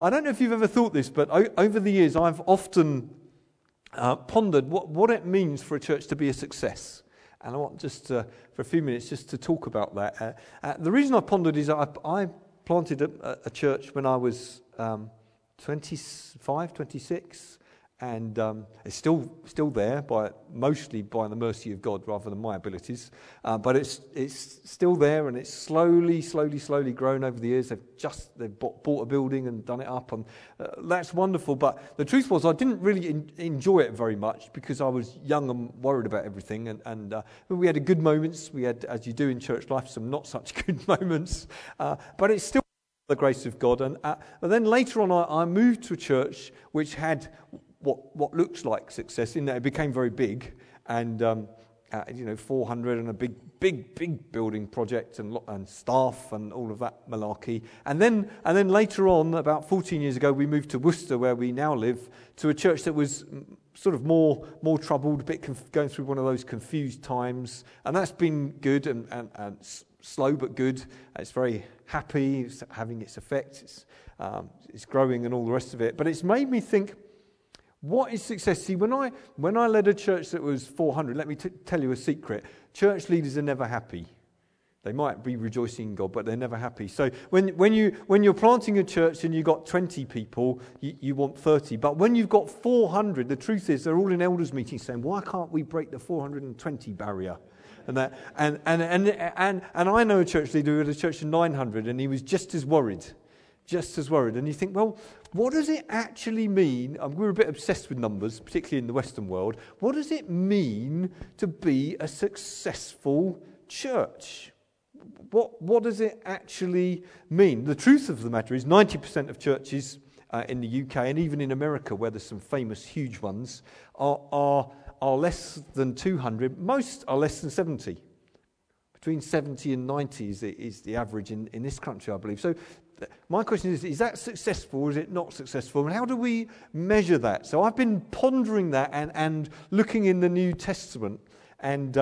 I don't know if you've ever thought this, but over the years I've often pondered what it means for a church to be a success. And I want just for a few minutes just to talk about that. The reason I pondered is I planted a church when I was 25, 26, and it's still there, mostly by the mercy of God rather than my abilities. But it's still there, and it's slowly grown over the years. They've bought a building and done it up, and that's wonderful. But the truth was, I didn't really enjoy it very much because I was young and worried about everything. And we had good moments. We had, as you do in church life, some not such good moments. But it's still the grace of God. And then later on, I moved to a church which had what looks like success in that it became very big, and 400 and a big building project and staff and all of that malarkey. And then later on, about 14 years ago, we moved to Worcester, where we now live, to a church that was sort of more troubled, a bit going through one of those confused times, and that's been good and slow but good. It's very happy, it's having its effect, it's growing and all the rest of it. But it's made me think, what is success? See, when I led a church that was 400, let me tell you a secret. Church leaders are never happy. They might be rejoicing in God, but they're never happy. So when you're planting a church and you've got 20 people, you want 30. But when you've got 400, the truth is they're all in elders meetings saying, why can't we break the 420 barrier? And I know a church leader who had a church of 900, and he was just as worried. And you think, well, what does it actually mean? We're a bit obsessed with numbers, particularly in the Western world. What does it mean to be a successful church? What does it actually mean? The truth of the matter is 90% of churches in the UK and even in America, where there's some famous huge ones, are less than 200. Most are less than 70. Between 70 and 90 is the average in this country, I believe. So my question is that successful or is it not successful? And how do we measure that? So I've been pondering that and looking in the New Testament. And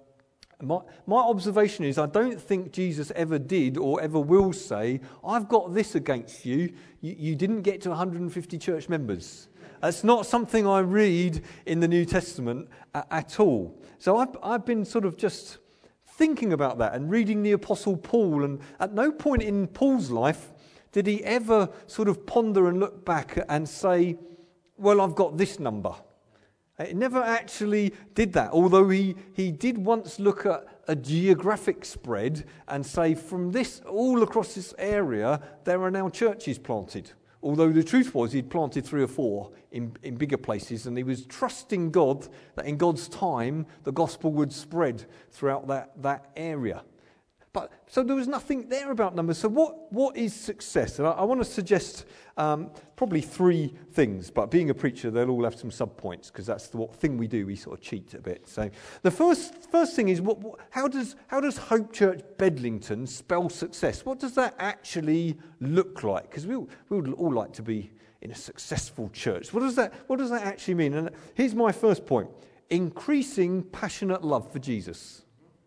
my observation is I don't think Jesus ever did or ever will say, I've got this against you. You didn't get to 150 church members. That's not something I read in the New Testament at all. So I've been sort of just thinking about that and reading the Apostle Paul, and at no point in Paul's life did he ever sort of ponder and look back and say, well, I've got this number. He never actually did that, although he did once look at a geographic spread and say, from this all across this area, there are now churches planted. Although the truth was he'd planted 3 or 4 in bigger places, and he was trusting God that in God's time the gospel would spread throughout that area. But so there was nothing there about numbers. So what is success? And I want to suggest probably 3 things. But being a preacher, they'll all have some sub-points because that's the thing we do. We sort of cheat a bit. So the first thing is how does Hope Church Bedlington spell success? What does that actually look like? Because we would all like to be in a successful church. What does that actually mean? And here's my first point: increasing passionate love for Jesus.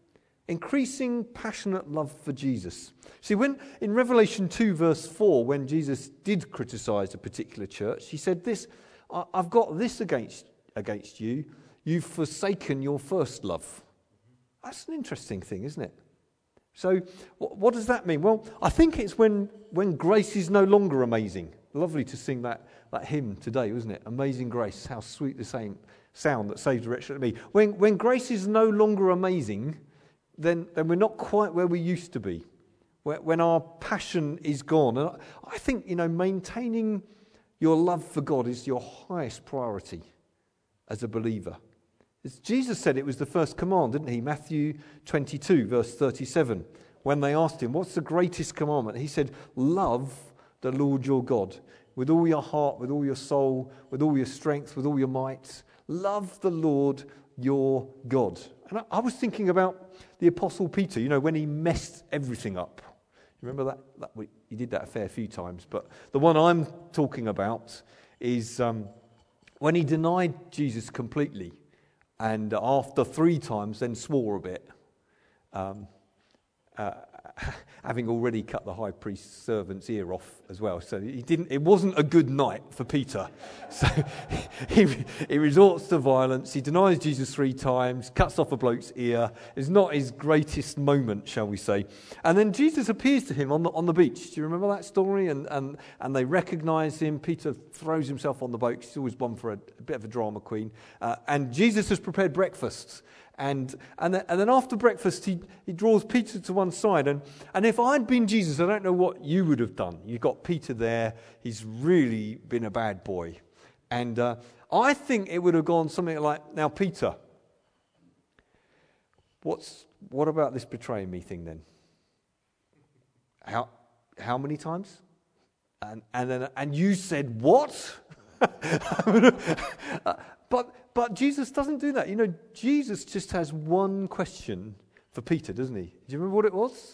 Increasing passionate love for Jesus. See, when in Revelation 2 verse 4, when Jesus did criticize a particular church, he said this, I've got this against you, you've forsaken your first love. That's an interesting thing, isn't it? So what does that mean? Well, I think it's when grace is no longer amazing. Lovely to sing that hymn today, wasn't it? Amazing Grace, how sweet the same sound that saves a wretch like me. When grace is no longer amazing, then we're not quite where we used to be, when our passion is gone. And I think, maintaining your love for God is your highest priority as a believer. As Jesus said, it was the first command, didn't he? Matthew 22, verse 37, when they asked him, what's the greatest commandment? He said, love the Lord your God with all your heart, with all your soul, with all your strength, with all your might. Love the Lord your God. And I was thinking about the Apostle Peter, when he messed everything up. You remember that? He did that a fair few times. But the one I'm talking about is when he denied Jesus completely, and after 3 times then swore a bit. having already cut the high priest's servant's ear off as well. So it wasn't a good night for Peter. So he resorts to violence. He denies Jesus 3 times, cuts off a bloke's ear. It's not his greatest moment, shall we say. And then Jesus appears to him on the beach. Do you remember that story? And they recognise him. Peter throws himself on the boat. He's always one for a bit of a drama queen. And Jesus has prepared breakfast. And then after breakfast, he draws Peter to one side. And if I'd been Jesus, I don't know what you would have done. You've got Peter there. He's really been a bad boy. And I think it would have gone something like, now, Peter, what about this betraying me thing then? How many times? And you said what? But Jesus doesn't do that. You know, Jesus just has one question for Peter, doesn't he? Do you remember what it was?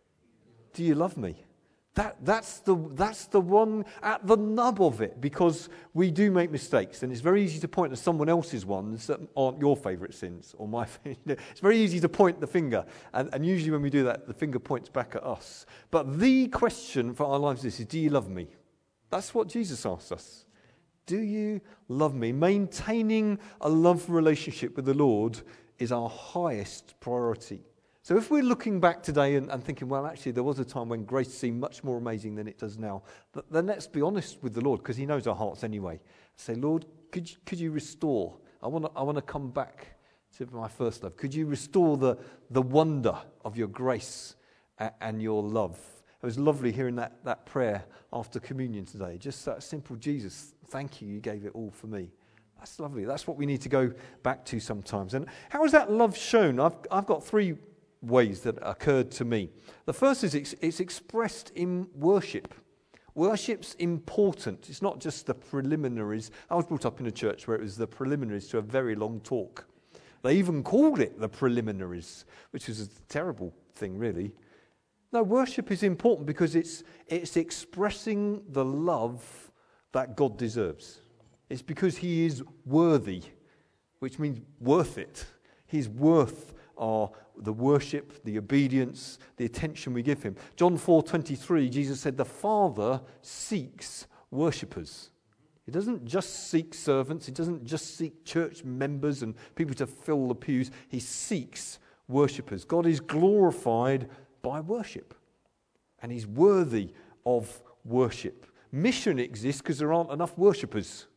Do you love me? That's the one at the nub of it, because we do make mistakes, and it's very easy to point to someone else's ones that aren't your favourite sins or my favourite. It's very easy to point the finger, and usually when we do that, the finger points back at us. But the question for our lives is, do you love me? That's what Jesus asks us. Do you love me? Maintaining a love relationship with the Lord is our highest priority. So if we're looking back today and thinking, well, actually, there was a time when grace seemed much more amazing than it does now, then let's be honest with the Lord, because he knows our hearts anyway. Say, Lord, could you restore? I want to come back to my first love. Could you restore the wonder of your grace and your love? It was lovely hearing that prayer after communion today. Just that simple, Jesus, thank you, you gave it all for me. That's lovely. That's what we need to go back to sometimes. And how is that love shown? I've got 3 ways that occurred to me. The first is it's expressed in worship. Worship's important. It's not just the preliminaries. I was brought up in a church where it was the preliminaries to a very long talk. They even called it the preliminaries, which is a terrible thing, really. No, worship is important because it's expressing the love that God deserves. It's because he is worthy, which means worth it. He's worth the worship, the obedience, the attention we give him. John 4:23, Jesus said, the Father seeks worshippers. He doesn't just seek servants. He doesn't just seek church members and people to fill the pews. He seeks worshippers. God is glorified by worship, and he's worthy of worship. Mission exists because there aren't enough worshippers.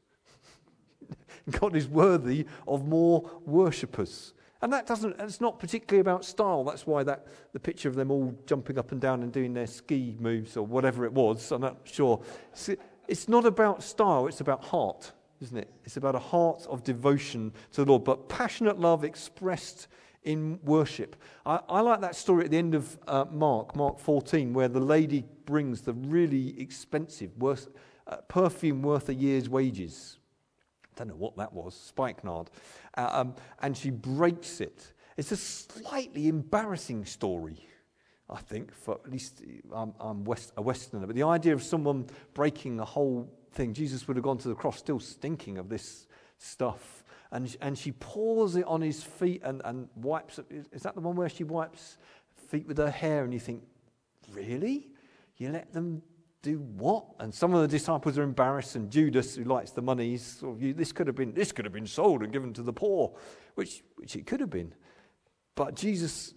God is worthy of more worshippers. And it's not particularly about style. That's why the picture of them all jumping up and down and doing their ski moves or whatever it was, I'm not sure. It's not about style, it's about heart, isn't it? It's about a heart of devotion to the Lord, but passionate love expressed in worship. I like that story at the end of Mark 14, where the lady brings the really expensive perfume worth a year's wages. I don't know what that was, spikenard. And she breaks it. It's a slightly embarrassing story, I think, for at least I'm a Westerner. But the idea of someone breaking the whole thing, Jesus would have gone to the cross still stinking of this stuff. And she pours it on his feet and wipes it. Is that the one where she wipes feet with her hair? And you think, really? You let them do what? And some of the disciples are embarrassed, and Judas, who likes the money, this could have been sold and given to the poor, which it could have been. But Jesus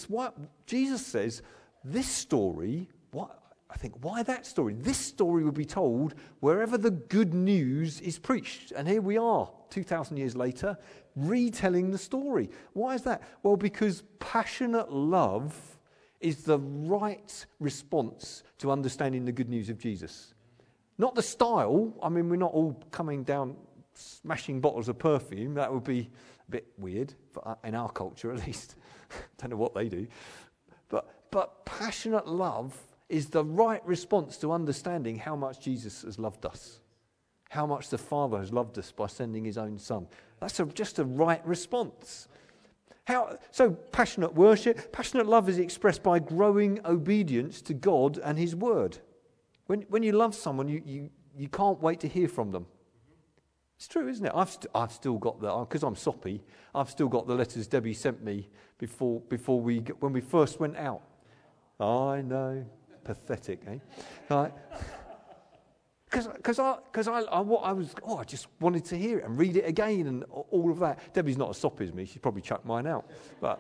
says this story. Why that story? This story would be told wherever the good news is preached. And here we are, 2,000 years later, retelling the story. Why is that? Well, because passionate love is the right response to understanding the good news of Jesus. Not the style. I mean, we're not all coming down smashing bottles of perfume. That would be a bit weird, in our culture at least. Don't know what they do. But passionate love is the right response to understanding how much Jesus has loved us, how much the Father has loved us by sending his own Son. That's just a right response. So passionate worship, passionate love is expressed by growing obedience to God and his word. When you love someone, you can't wait to hear from them. It's true, isn't it? I've still got because I'm soppy, I've still got the letters Debbie sent me when we first went out. I know. Pathetic, eh? Right. Because I just wanted to hear it and read it again and all of that. Debbie's not as soppy as me. She's probably chucked mine out. But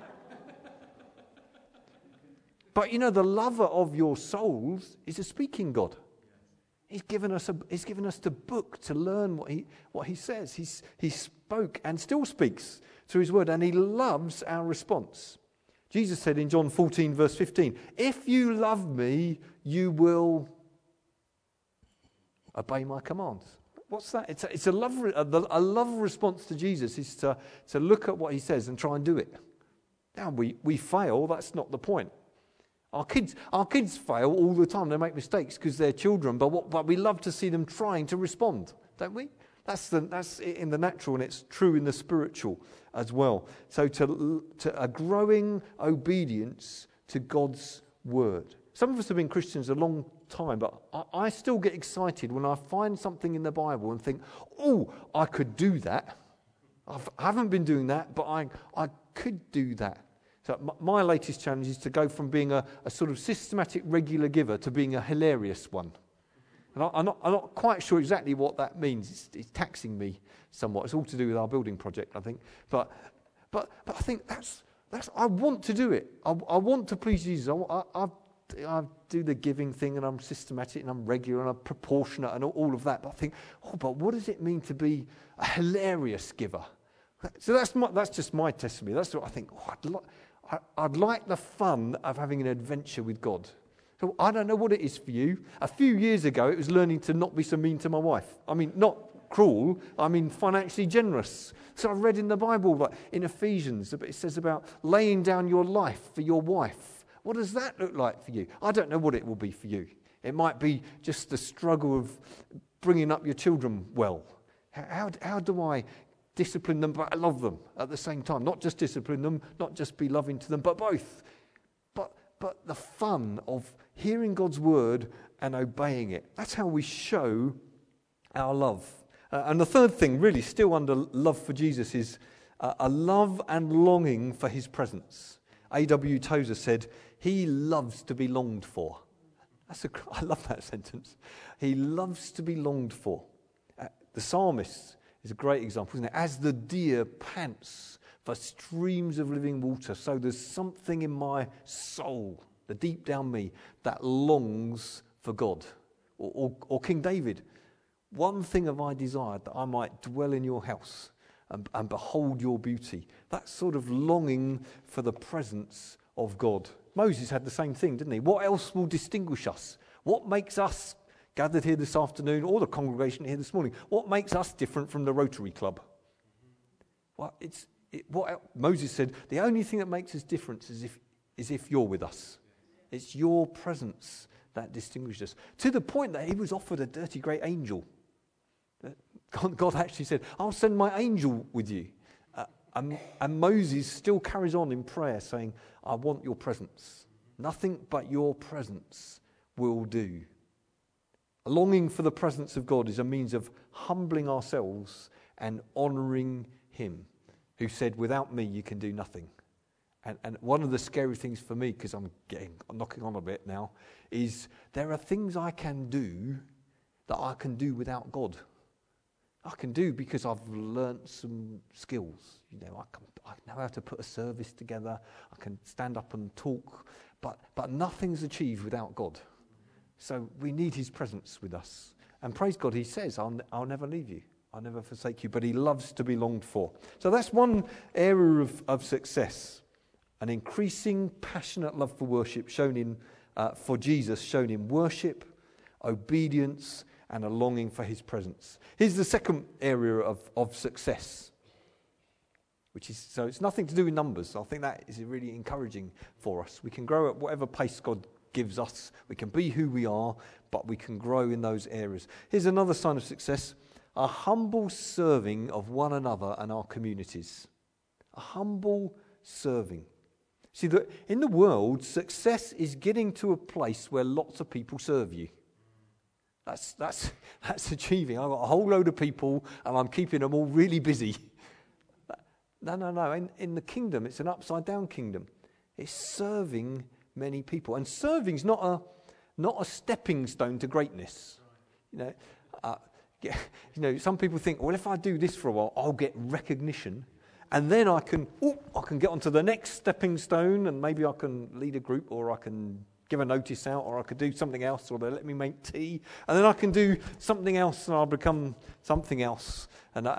the lover of your souls is a speaking God. He's given us the book to learn what he says. He spoke and still speaks through his word, and he loves our response. Jesus said in John 14, verse 15, if you love me, you will obey my commands. What's that? It's a love response to Jesus is to look at what he says and try and do it. Now we fail. That's not the point. Our kids fail all the time. They make mistakes because they're children, but we love to see them trying to respond, don't we? That's in the natural, and it's true in the spiritual as well. So to a growing obedience to God's word. Some of us have been Christians a long time, but I still get excited when I find something in the Bible and think, oh, I could do that. I haven't been doing that, but I could do that. So my latest challenge is to go from being a sort of systematic, regular giver to being a hilarious one. And I'm not quite sure exactly what that means. It's taxing me somewhat. It's all to do with our building project, I think. But I think that's I want to do it. I want to please Jesus. I do the giving thing, and I'm systematic, and I'm regular, and I'm proportionate, and all of that. But I think, but what does it mean to be a hilarious giver? So that's just my testimony. That's what I think. I'd like the fun of having an adventure with God. So I don't know what it is for you. A few years ago, it was learning to not be so mean to my wife. I mean, not cruel, I mean financially generous. So I read in the Bible, like in Ephesians, it says about laying down your life for your wife. What does that look like for you? I don't know what it will be for you. It might be just the struggle of bringing up your children well. How do I discipline them, but I love them at the same time? Not just discipline them, not just be loving to them, but both. But the fun of hearing God's word and obeying it. That's how we show our love. And the third thing, really, still under love for Jesus, is a love and longing for his A.W. Tozer said, he loves to be longed for. I love that sentence. He loves to be longed for. The psalmist is a great example, isn't it? As the deer pants for streams of living water, so there's something in my soul, the deep down me, that longs for God. Or King David, one thing have I desired, that I might dwell in your house and behold your beauty. That sort of longing for the presence of God. Moses had the same thing, didn't he? What else will distinguish us? What makes us gathered here this afternoon, or the congregation here this morning, what makes us different from the Rotary Club? Well, Moses said, the only thing that makes us different is if you're with us. It's your presence that distinguishes us. To the point that he was offered a dirty great angel. God actually said, I'll send my angel with you. And Moses still carries on in prayer saying, I want your presence. Nothing but your presence will do. A longing for the presence of God is a means of humbling ourselves and honouring him, who said, without me you can do nothing. And one of the scary things for me, because I'm knocking on a bit now, is there are things I can do that I can do without God. I can do because I've learnt some skills. I know how to put a service together. I can stand up and talk, but nothing's achieved without God. So we need his presence with us. And praise God, he says, I'll never leave you. I'll never forsake you. But he loves to be longed for. So that's one area of success. An increasing passionate love for worship for Jesus, shown in worship, obedience, and a longing for his presence. Here's the second area of success. So it's nothing to do with numbers. I think that is really encouraging for us. We can grow at whatever pace God gives us. We can be who we are, but we can grow in those areas. Here's another sign of success: a humble serving of one another and our communities. A humble serving. See, in the world, success is getting to a place where lots of people serve you. That's achieving. I've got a whole load of people and I'm keeping them all really busy. No. In the kingdom, it's an upside down kingdom. It's serving many people. And serving's not a stepping stone to greatness. You know, some people think, well, if I do this for a while, I'll get recognition, and then I can get onto the next stepping stone, and maybe I can lead a group, or I can give a notice out, or I could do something else, or they let me make tea, and then I can do something else, and I'll become something else.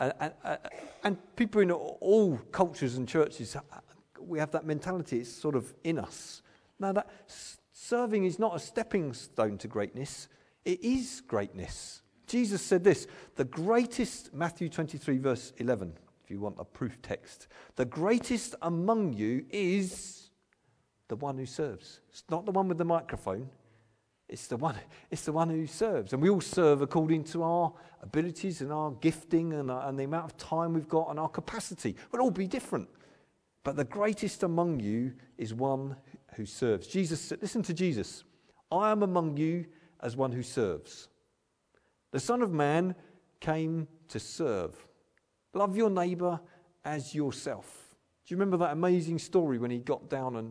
And people in all cultures and churches, we have that mentality. It's sort of in us. Now, that serving is not a stepping stone to greatness. It is greatness. Jesus said this, the greatest, Matthew 23, verse 11, if you want a proof text, the greatest among you is the one who serves. It's not the one with the microphone. It's the one who serves. And we all serve according to our abilities and our gifting and the amount of time we've got and our capacity. We'll all be different. But the greatest among you is one who serves. Jesus said, listen to Jesus. I am among you as one who serves. The Son of Man came to serve. Love your neighbour as yourself. Do you remember that amazing story when he got down and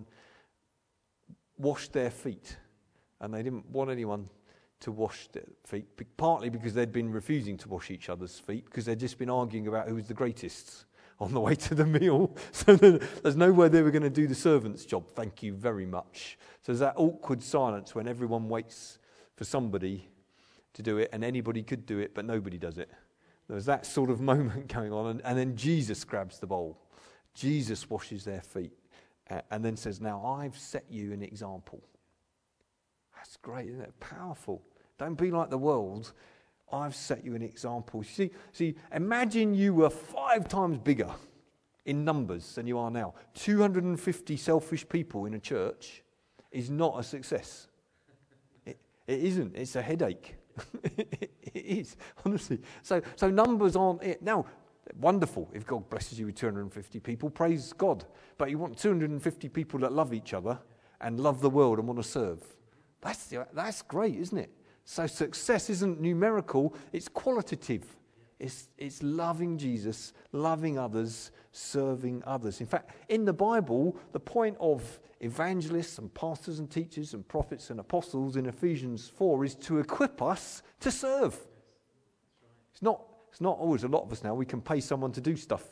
washed their feet? And they didn't want anyone to wash their feet, partly because they'd been refusing to wash each other's feet, because they'd just been arguing about who was the greatest on the way to the meal. So there's no way they were going to do the servant's job. Thank you very much. So there's that awkward silence when everyone waits for somebody to do it, and anybody could do it, but nobody does it. There's that sort of moment going on, and then Jesus grabs the bowl. Jesus washes their feet, and then says, now I've set you an example. That's great, isn't it? Powerful. Don't be like the world. I've set you an example. See, imagine you were 5 times bigger in numbers than you are now. 250 selfish people in a church is not a success. It isn't. It's a headache. It is, honestly. So numbers aren't it. Now, wonderful. If God blesses you with 250 people, praise God. But you want 250 people that love each other and love the world and want to serve. That's great, isn't it? So success isn't numerical, it's qualitative. It's loving Jesus, loving others, serving others. In fact, in the Bible, the point of evangelists and pastors and teachers and prophets and apostles in Ephesians 4 is to equip us to serve. It's not always a lot of us now. We can pay someone to do stuff